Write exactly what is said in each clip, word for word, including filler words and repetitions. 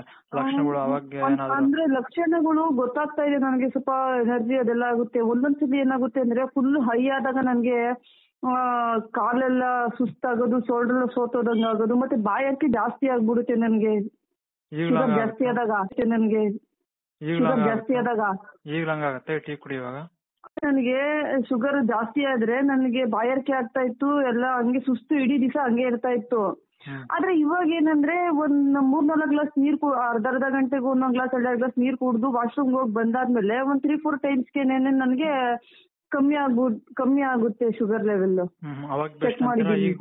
ಲಕ್ಷಣಗಳು ಅವಾಗ ಏನಾದ್ರು? ಅಂದ್ರೆ ಲಕ್ಷಣಗಳು ಗೊತ್ತಾಗ್ತಾ ಇದೆ ನನಗೆ, ಸ್ವಲ್ಪ ಎನರ್ಜಿ ಅದೆಲ್ಲ ಆಗುತ್ತೆ. ಒಂದೊಂದ್ಸಲಿ ಏನಾಗುತ್ತೆ ಅಂದ್ರೆ ಫುಲ್ ಹೈ ಆದಾಗ ನನಗೆ ಆ ಕಾಲೆಲ್ಲ ಸುಸ್ತಾಗೋದು, ಸೋಲ್ಡ್ರೆಲ್ಲ ಸೋತೋದಂಗ ಆಗೋದು, ಮತ್ತೆ ಬಾಯಾರಿಕೆ ಜಾಸ್ತಿ ಆಗ್ಬಿಡುತ್ತೆ ನನಗೆ. ಶುಗರ್ ಜಾಸ್ತಿ ಆದಾಗ ಅಷ್ಟೇ ನನಗೆ, ಶುಗರ್ ಜಾಸ್ತಿ ಆದಾಗ ಈಗ್ಲಂಗಾಗತ್ತೆ ಟೀ ಕುಡಿಯುವಾಗ? ನನಗೆ ಶುಗರ್ ಜಾಸ್ತಿ ಆದ್ರೆ ನನಗೆ ಬಾಯಾರಿಕೆ ಆಗ್ತಾ ಇತ್ತು, ಎಲ್ಲ ಹಂಗೆ ಸುಸ್ತು ಇಡೀ ದಿವಸ ಹಂಗೆ ಇರ್ತಾ ಇತ್ತು. ಆದ್ರೆ ಇವಾಗ ಏನಂದ್ರೆ ಒಂದ್ ಮೂರ್ನಾಲ್ಕು ಗ್ಲಾಸ್ ನೀರ್ ಅರ್ಧ ಅರ್ಧ ಗಂಟೆಗೆ ಒಂದೊಂದ್ ಗ್ಲಾಸ್ ಎರಡೆರಡು ಗ್ಲಾಸ್ ನೀರ್ ಕುಡ್ದು ವಾಶ್ರೂಮ್ ಹೋಗಿ ಬಂದಾದ್ಮೇಲೆ ಒಂದ್ ತ್ರೀ ಫೋರ್ ಟೈಮ್ಸ್ಗೆ ನನಗೆ ಕಮ್ಮಿ ಆಗ್ಬು ಕಮ್ಮಿ ಆಗುತ್ತೆ ಶುಗರ್ ಲೆವೆಲ್. ಚೆಕ್ ಮಾಡಿದ್ದೀನಿ.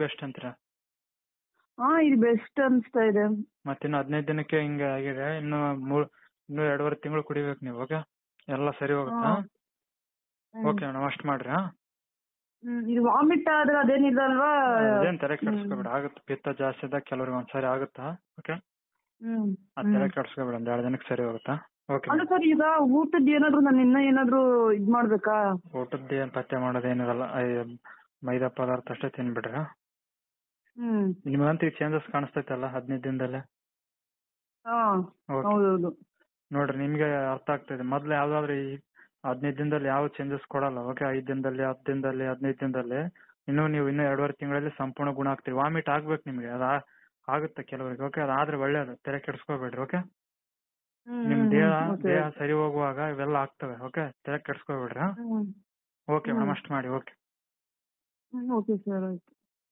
ಹಾ ಇದು ಬೆಸ್ಟ್ ಅನ್ಸ್ತಾ ಇದೆ. ಮತ್ತಿನ್ನು ಹದಿನೈದು ದಿನಕ್ಕೆ ಹಿಂಗೆ ಆಗಿದೆ, ಇನ್ನು ಮೂರ್ ಇನ್ನು ಎರಡೂವರೆ ತಿಂಗಳು ಕುಡಿಬೇಕು ನೀವು. ಓಕೆ, ಎಲ್ಲ ಸರಿ ಹೋಗುತ್ತಾ? ಓಕೆ ಮೇಡಮ್, ಅಷ್ಟು ಮಾಡ್ರಿ. ಹ್ಮ್ ಇದು ವಾಮಿಟ್ ಆದ್ರೆ ಅದೇನಿಲ್ಲ ಅಲ್ವಾ? ಅದೇನ್ ತಲೆ ಕೆಡಿಸ್ಕೋಬೇಡ, ಆಗುತ್ತೆ. ಪಿತ್ತ ಜಾಸ್ತಿ ಇದ್ದಾಗ ಕೆಲವ್ರಿಗೆ ಒಂದ್ಸರಿ ಆಗುತ್ತಾ. ಓಕೆ, ಹ್ಮ್ ಅದ್ ತಲೆ ಕೆಡಿಸ್ಕೋಬೇಡ, ಒಂದ್ ಎರಡು ದಿನಕ್ಕೆ ಸರಿ ಹೋಗುತ್ತಾ? ಓಕೆ. ಅಲ್ಲ ಸರ್, ಈಗ ಊಟದ್ದು ಏನಾದ್ರು ನಾನು ಇನ್ನ ಏನಾದ್ರು ಇದ್ ಮಾಡ್ಬೇಕಾ? ಊಟದ್ದು ಏನ್ ಪತ್ತೆ ಮಾಡೋದೇನಿರಲ್ಲ, ಮೈದಾ ಪದಾರ್ಥ ಅಷ್ಟೇ ತಿನ್ಬಿಡ್ರಿ. ಹ್ಮ್ ನಿಮ್ಗಂತೂ ಈಗ ಚೇಂಜಸ್ ಕಾಣಿಸ್ತೈತಲ್ಲ ಹದಿನೈದು ದಿನದಲ್ಲೇ? ಹಾ ಹೌದೌದು. ನೋಡ್ರಿ, ನಿಮ್ಗೆ ಅರ್ಥ ಆಗ್ತದೆ. ಮೊದ್ಲು ಯಾವ್ದಾದ್ರು ಈ ಹದಿನೈದು ದಿನದಲ್ಲಿ ಯಾವ ಚೇಂಜಸ್ ಕೊಡಲ್ಲ. ಓಕೆ, ಐದ್ ದಿನದಲ್ಲಿ, ಹತ್ತು ದಿನದಲ್ಲಿ, ಹದಿನೈದು ದಿನದಲ್ಲಿ ಇನ್ನು ನೀವು ಇನ್ನೂ ಎರಡೂವರೆ ತಿಂಗಳಲ್ಲಿ ಸಂಪೂರ್ಣ ಗುಣ ಆಗ್ತೀವಿ. ವಾಮಿಟ್ ಆಗ್ಬೇಕು ನಿಮ್ಗೆ, ಅದ ಆಗುತ್ತೆ ಕೆಲವರಿಗೆ. ಓಕೆ, ಅದಾದ್ರೆ ಒಳ್ಳೇದು, ತಲೆ ಕೆಡಿಸ್ಕೋಬೇಡ್ರಿ. ಓಕೆ, ನಿಮ್ ದೇಹ ದೇಹ ಸರಿ ಹೋಗುವಾಗ ಇವೆಲ್ಲ ಆಗ್ತವೆ. ಓಕೆ, ತಲೆ ಕೆಡಿಸ್ಕೋಬೇಡ್ರಿ. ಓಕೆ ಮೇಡಮ್, ಅಷ್ಟು ಮಾಡಿ. ಓಕೆ ಓಕೆ ಸರ್, ಆಯ್ತು.